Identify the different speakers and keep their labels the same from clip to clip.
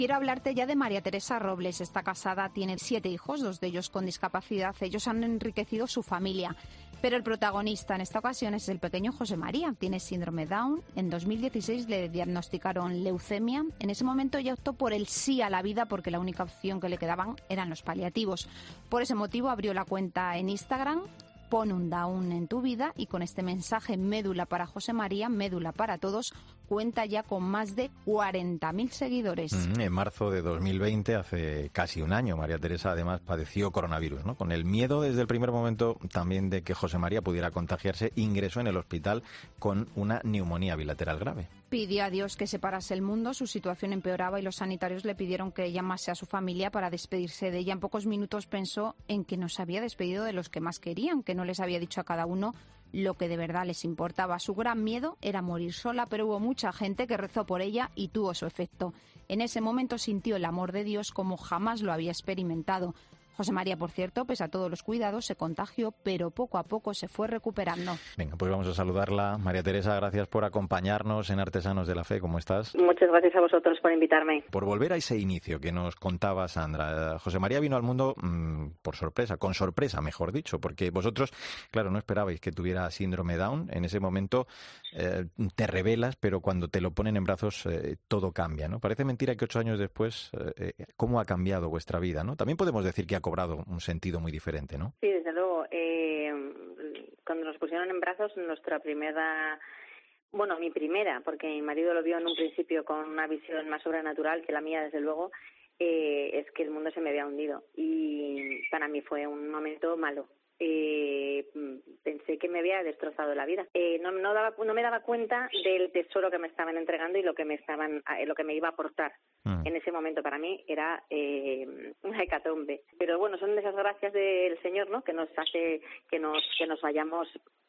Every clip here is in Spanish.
Speaker 1: Quiero hablarte ya de María Teresa Robles. Está casada, tiene 7 hijos, 2 de ellos con discapacidad. Ellos han enriquecido su familia. Pero el protagonista en esta ocasión es el pequeño José María. Tiene síndrome Down. En 2016 le diagnosticaron leucemia. En ese momento ella optó por el sí a la vida porque la única opción que le quedaban eran los paliativos. Por ese motivo abrió la cuenta en Instagram. Pon un Down en tu vida, y con este mensaje Médula para José María, Médula para todos, cuenta ya con más de 40.000 seguidores.
Speaker 2: En marzo de 2020, hace casi un año, María Teresa además padeció coronavirus, ¿no? Con el miedo desde el primer momento también de que José María pudiera contagiarse, ingresó en el hospital con una neumonía bilateral grave.
Speaker 1: Pidió a Dios que separase el mundo, su situación empeoraba y los sanitarios le pidieron que llamase a su familia para despedirse de ella. En pocos minutos pensó en que nos había despedido de los que más querían, que no les había dicho a cada uno lo que de verdad les importaba. Su gran miedo era morir sola, pero hubo mucha gente que rezó por ella y tuvo su efecto. En ese momento sintió el amor de Dios como jamás lo había experimentado. José María, por cierto, pese a todos los cuidados, se contagió, pero poco a poco se fue recuperando.
Speaker 2: Venga, pues vamos a saludarla. María Teresa, gracias por acompañarnos en Artesanos de la Fe. ¿Cómo estás?
Speaker 3: Muchas gracias a vosotros por invitarme.
Speaker 2: Por volver a ese inicio que nos contaba Sandra, José María vino al mundo por sorpresa, con sorpresa, mejor dicho, porque vosotros, claro, no esperabais que tuviera síndrome Down. En ese momento te rebelas, pero cuando te lo ponen en brazos todo cambia, ¿no? Parece mentira que 8 años después, cómo ha cambiado vuestra vida, ¿no? También podemos decir que ha cobrado un sentido muy diferente, ¿no?
Speaker 3: Sí, desde luego. Cuando nos pusieron en brazos, mi primera, porque mi marido lo vio en un principio con una visión más sobrenatural que la mía, desde luego, es que el mundo se me había hundido. Y para mí fue un momento malo. Pensé que me había destrozado la vida. No me daba cuenta del tesoro que me estaban entregando y lo que me iba a aportar. En ese momento para mí era una hecatombe. Pero bueno, son esas gracias del Señor, ¿no? Que nos hace que nos vayamos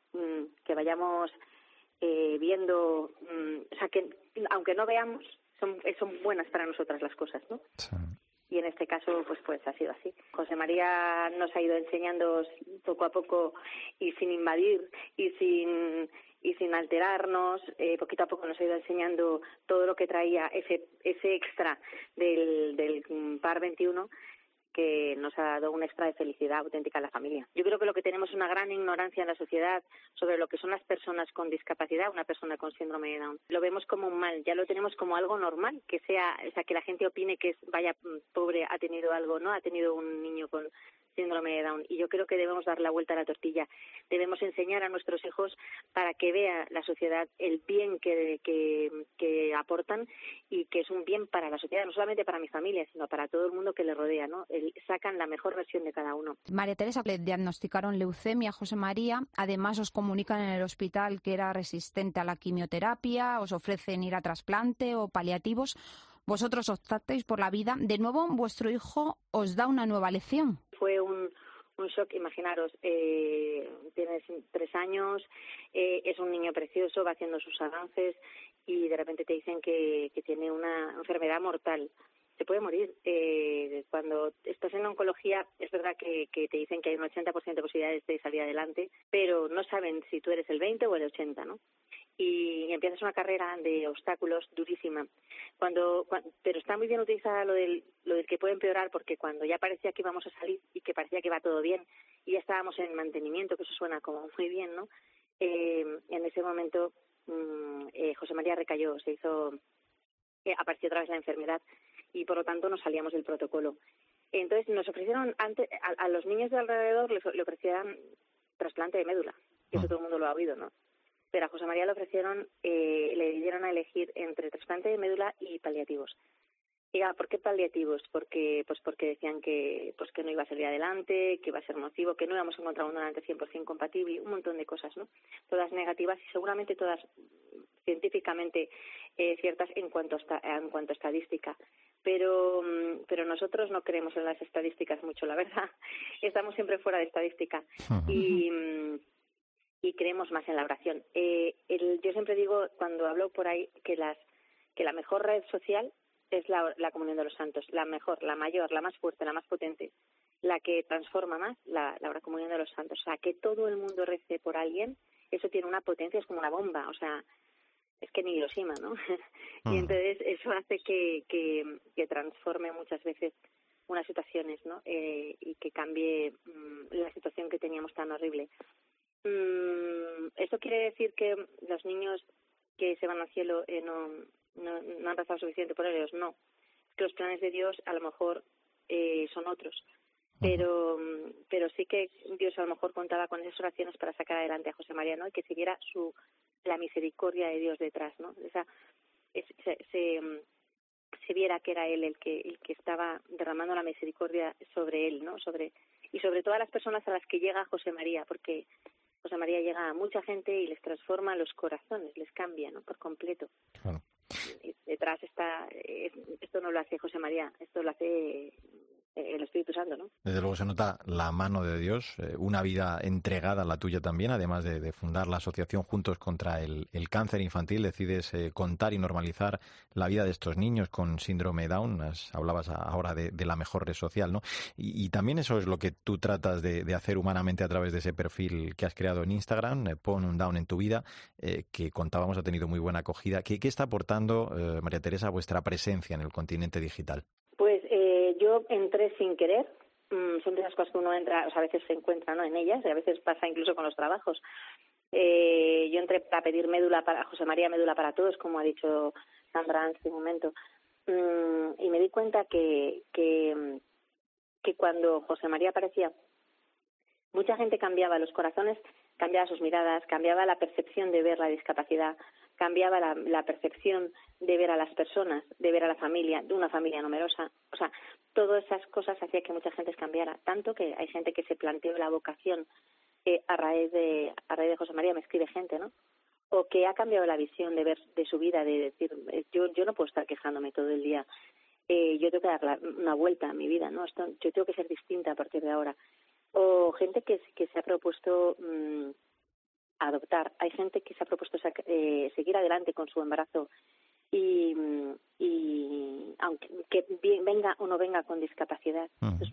Speaker 3: viendo, o sea, que aunque no veamos, son buenas para nosotras las cosas, ¿no? Sí. Y en este caso, pues ha sido así. José María nos ha ido enseñando poco a poco y sin invadir y sin alterarnos, poquito a poco nos ha ido enseñando todo lo que traía ese extra del par 21, que nos ha dado un extra de felicidad auténtica a la familia. Yo creo que lo que tenemos es una gran ignorancia en la sociedad sobre lo que son las personas con discapacidad, una persona con síndrome de Down. Lo vemos como un mal, ya lo tenemos como algo normal, que la gente opine que vaya pobre, ha tenido algo, ¿no? Ha tenido un niño con síndrome de Down. Y yo creo que debemos dar la vuelta a la tortilla. Debemos enseñar a nuestros hijos para que vea la sociedad el bien que aportan y que es un bien para la sociedad, no solamente para mi familia, sino para todo el mundo que le rodea, ¿no? Sacan la mejor versión de cada uno.
Speaker 1: María Teresa, le diagnosticaron leucemia a José María. Además, os comunican en el hospital que era resistente a la quimioterapia, os ofrecen ir a trasplante o paliativos. Vosotros optasteis por la vida. De nuevo, vuestro hijo os da una nueva lección.
Speaker 3: Fue un shock, imaginaros, tienes 3 años, es un niño precioso, va haciendo sus avances y de repente te dicen que tiene una enfermedad mortal. Se puede morir. Cuando estás en oncología, es verdad que te dicen que hay un 80% de posibilidades de salir adelante, pero no saben si tú eres el 20 o el 80, ¿no? Y empiezas una carrera de obstáculos durísima. Pero está muy bien utilizada lo del que puede empeorar, porque cuando ya parecía que íbamos a salir y que parecía que iba todo bien y ya estábamos en mantenimiento, que eso suena como muy bien, ¿no? En ese momento José María recayó, apareció otra vez la enfermedad y por lo tanto nos salíamos del protocolo. Entonces nos ofrecieron a los niños de alrededor le ofrecían trasplante de médula, eso todo el mundo lo ha oído, ¿no? Pero a José María le ofrecieron, le dieron a elegir entre trasplante de médula y paliativos. Y ¿por qué paliativos? Porque decían que no iba a salir adelante, que iba a ser nocivo, que no íbamos a encontrar un donante 100% compatible, un montón de cosas, ¿no? Todas negativas y seguramente todas científicamente ciertas en cuanto a estadística. Pero nosotros no creemos en las estadísticas mucho, la verdad. Estamos siempre fuera de estadística. Y creemos más en la oración. Yo siempre digo, cuando hablo por ahí, que la mejor red social es la comunión de los santos, la mejor, la mayor, la más fuerte, la más potente, la que transforma más, la comunión de los santos. O sea, que todo el mundo rece por alguien, eso tiene una potencia, es como una bomba. O sea, es que ni Hiroshima, ¿no? Y entonces eso hace que transforme muchas veces unas situaciones, ¿no? Y que cambie la situación que teníamos tan horrible. ¿Eso quiere decir que los niños que se van al cielo no han rezado suficiente por ellos? No. Es que los planes de Dios a lo mejor son otros. Pero sí que Dios a lo mejor contaba con esas oraciones para sacar adelante a José María, ¿no? Y que siguiera la misericordia de Dios detrás, ¿no? Se viera que era él el que estaba derramando la misericordia sobre él, ¿no? Y sobre todas las personas a las que llega José María, porque José María llega a mucha gente y les transforma los corazones, les cambia, ¿no? Por completo.
Speaker 2: Claro.
Speaker 3: Y detrás esto no lo hace José María, esto lo hace el Espíritu Santo, ¿no?
Speaker 2: Desde luego se nota la mano de Dios, una vida entregada, la tuya también, además de fundar la asociación Juntos contra el Cáncer Infantil. Decides contar y normalizar la vida de estos niños con síndrome Down. Hablabas ahora de la mejor red social, ¿no? Y también eso es lo que tú tratas de hacer humanamente a través de ese perfil que has creado en Instagram, Pon un Down en tu vida, que contábamos ha tenido muy buena acogida. ¿Qué está aportando, María Teresa, vuestra presencia en el continente digital?
Speaker 3: Pues yo entré sin querer. Son de las cosas que uno entra, o sea, a veces se encuentra, ¿no?, en ellas, y a veces pasa incluso con los trabajos. Yo entré para pedir médula para José María, médula para todos, como ha dicho Sandra en este momento, y me di cuenta que cuando José María aparecía, mucha gente cambiaba los corazones, cambiaba sus miradas, cambiaba la percepción de ver la discapacidad, cambiaba la percepción de ver a las personas, de ver a la familia, de una familia numerosa. O sea, todas esas cosas hacían que mucha gente cambiara, tanto que hay gente que se planteó la vocación a raíz de José María. Me escribe gente, ¿no? O que ha cambiado la visión de ver de su vida, de decir, yo no puedo estar quejándome todo el día, yo tengo que dar una vuelta a mi vida, ¿no? Yo tengo que ser distinta a partir de ahora. O gente que se ha propuesto adoptar. Hay gente que se ha propuesto seguir adelante con su embarazo y aunque venga o no venga con discapacidad.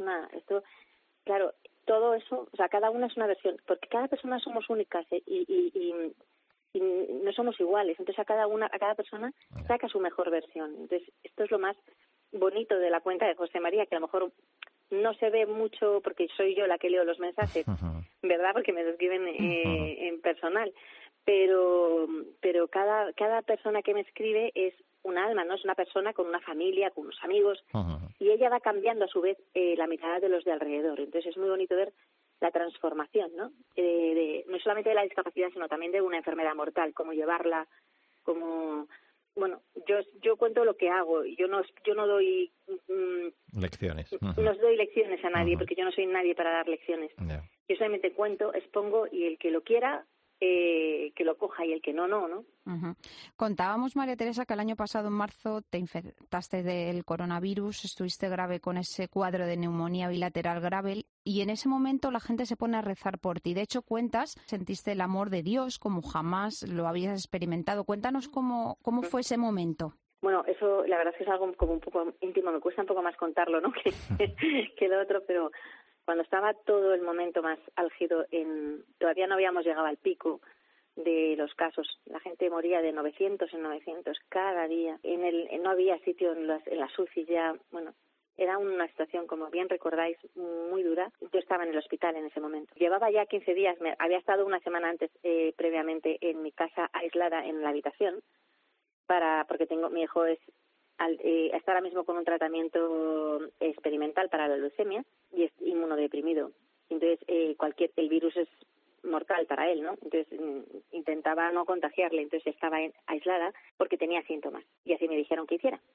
Speaker 3: Claro, todo eso, o sea, cada una es una versión, porque cada persona somos únicas y no somos iguales. Entonces a cada persona saca su mejor versión. Entonces esto es lo más bonito de la cuenta de José María, que a lo mejor no se ve mucho porque soy yo la que leo los mensajes, ¿verdad? Porque me lo escriben en personal. Pero cada persona que me escribe es un alma, ¿no? Es una persona con una familia, con unos amigos, y ella va cambiando a su vez la mirada de los de alrededor. Entonces es muy bonito ver la transformación, ¿no? No solamente de la discapacidad, sino también de una enfermedad mortal, cómo llevarla, cómo... Bueno, yo cuento lo que hago. Yo no doy
Speaker 2: lecciones.
Speaker 3: No doy lecciones a nadie, porque yo no soy nadie para dar lecciones. Yo solamente cuento, expongo, y el que lo quiera que lo coja, y el que no, ¿no?
Speaker 1: Contábamos, María Teresa, que el año pasado, en marzo, te infectaste del coronavirus, estuviste grave con ese cuadro de neumonía bilateral grave, y en ese momento la gente se pone a rezar por ti. De hecho, cuentas, sentiste el amor de Dios como jamás lo habías experimentado. Cuéntanos cómo fue ese momento.
Speaker 3: Bueno, eso la verdad es que es algo como un poco íntimo, me cuesta un poco más contarlo, ¿no? que lo otro, pero cuando estaba todo el momento más álgido, todavía no habíamos llegado al pico de los casos. La gente moría de 900 en 900 cada día. No había sitio en las UCI ya. Bueno, era una situación, como bien recordáis, muy dura. Yo estaba en el hospital en ese momento. Llevaba ya 15 días, había estado una semana antes, previamente, en mi casa aislada en la habitación, porque mi hijo está ahora mismo con un tratamiento experimental para la leucemia y es inmunodeprimido. Entonces, el virus es mortal para él, ¿no? Entonces, intentaba no contagiarle. Entonces, estaba aislada porque tenía síntomas. Y así me dijeron que hiciera.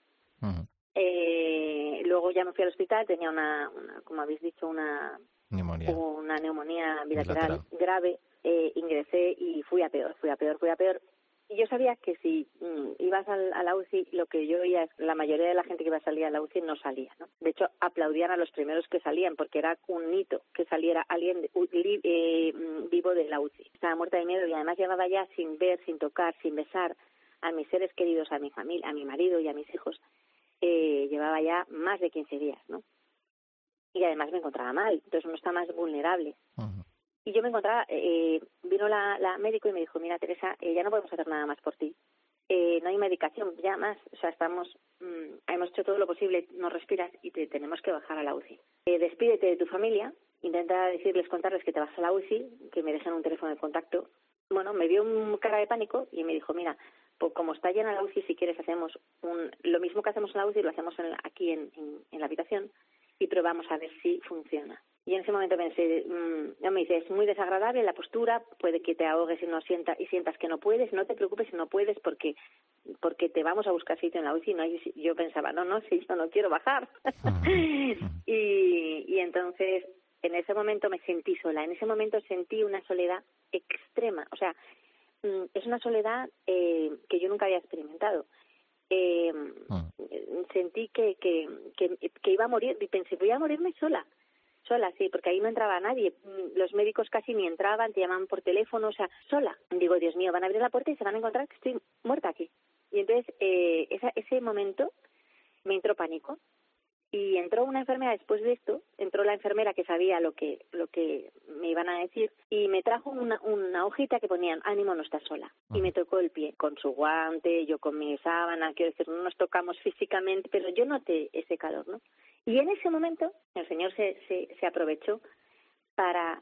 Speaker 3: Luego ya me fui al hospital, tenía como habéis dicho, una neumonía bilateral grave. Ingresé y fui a peor. Y yo sabía que si ibas a la UCI, lo que yo oía es la mayoría de la gente que iba a salir a la UCI no salía, ¿no? De hecho, aplaudían a los primeros que salían, porque era un hito que saliera alguien vivo de la UCI. Estaba muerta de miedo y además llevaba ya sin ver, sin tocar, sin besar a mis seres queridos, a mi familia, a mi marido y a mis hijos. Llevaba ya más de 15 días, ¿no? Y además me encontraba mal, entonces uno está más vulnerable. Y yo me encontraba, vino la médico y me dijo, mira, Teresa, ya no podemos hacer nada más por ti. no hay medicación, ya más, o sea, hemos hecho todo lo posible, no respiras y te tenemos que bajar a la UCI. Despídete de tu familia, intenta contarles que te vas a la UCI, que me dejen un teléfono de contacto. Bueno, me vio un cara de pánico y me dijo, mira, pues como está llena la UCI, si quieres hacemos lo mismo que hacemos en la UCI, lo hacemos aquí en la habitación y probamos a ver si funciona. Y en ese momento pensé, me dice, es muy desagradable la postura, puede que te ahogues y sientas que no puedes, no te preocupes si no puedes porque te vamos a buscar sitio en la UCI. Yo pensaba, si yo no quiero bajar. y entonces, en ese momento me sentí sola, en ese momento sentí una soledad extrema, o sea, es una soledad que yo nunca había experimentado. Sentí que iba a morir y pensé, voy a morirme sola, sí, porque ahí no entraba nadie, los médicos casi ni entraban, te llamaban por teléfono, o sea, sola. Digo, Dios mío, van a abrir la puerta y se van a encontrar que estoy muerta aquí. Y entonces ese momento me entró pánico y entró una enfermera después de esto, entró la enfermera que sabía lo que me iban a decir y me trajo una hojita que ponían, ánimo, no estás sola. Y me tocó el pie con su guante, yo con mi sábana, quiero decir, no nos tocamos físicamente, pero yo noté ese calor, ¿no? Y en ese momento el Señor se aprovechó para...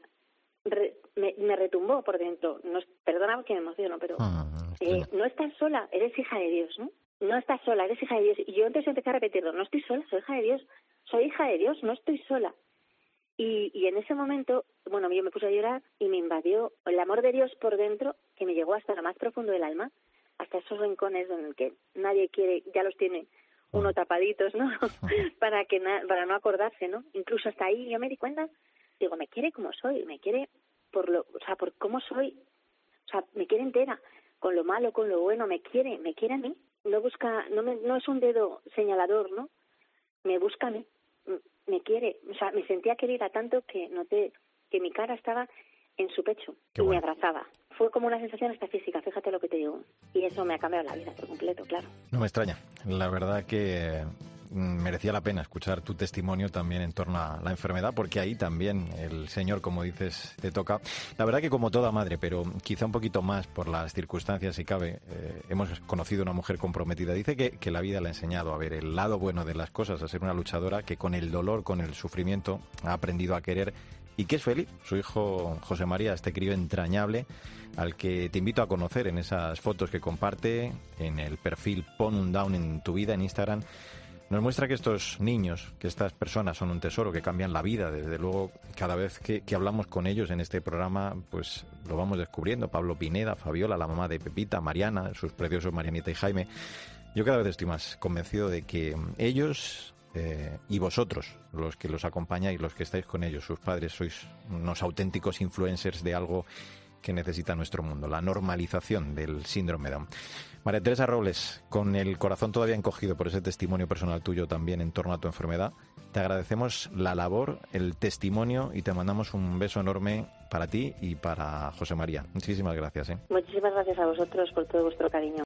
Speaker 3: me retumbó por dentro. Perdona que me emociono, pero no estás sola, eres hija de Dios, ¿no? No estás sola, eres hija de Dios. Y yo entonces empecé a repetirlo, no estoy sola, soy hija de Dios, no estoy sola. Y en ese momento, yo me puse a llorar y me invadió el amor de Dios por dentro, que me llegó hasta lo más profundo del alma, hasta esos rincones en el que nadie quiere, ya los tiene uno tapaditos, ¿no? para no acordarse, ¿no? Incluso hasta ahí yo me di cuenta, digo, me quiere como soy, me quiere por cómo soy, o sea, me quiere entera, con lo malo, con lo bueno, me quiere a mí. No es un dedo señalador, ¿no? Me busca a mí, me quiere, o sea, me sentía querida tanto que noté que mi cara estaba en su pecho y me abrazaba. Fue como una sensación hasta física, fíjate lo que te digo. Y eso me ha cambiado la vida por completo, claro.
Speaker 2: No me extraña. La verdad que merecía la pena escuchar tu testimonio también en torno a la enfermedad, porque ahí también el Señor, como dices, te toca. La verdad que como toda madre, pero quizá un poquito más por las circunstancias, si cabe, hemos conocido a una mujer comprometida. Dice que la vida le ha enseñado a ver el lado bueno de las cosas, a ser una luchadora que con el dolor, con el sufrimiento, ha aprendido a querer y que es feliz. Su hijo José María, este crío entrañable, al que te invito a conocer en esas fotos que comparte en el perfil Pon un Down en tu vida en Instagram, nos muestra que estos niños, que estas personas son un tesoro, que cambian la vida. Desde luego, cada vez que hablamos con ellos en este programa, pues lo vamos descubriendo. Pablo Pineda, Fabiola, la mamá de Pepita, Mariana, sus preciosos Marianita y Jaime. Yo cada vez estoy más convencido de que ellos y vosotros, los que los acompañáis, los que estáis con ellos, sus padres, sois unos auténticos influencers de algo que necesita nuestro mundo, la normalización del síndrome Down. María Teresa Robles, con el corazón todavía encogido por ese testimonio personal tuyo también en torno a tu enfermedad, te agradecemos la labor, el testimonio y te mandamos un beso enorme para ti y para José María. Muchísimas gracias.
Speaker 3: Muchísimas gracias a vosotros por todo vuestro cariño.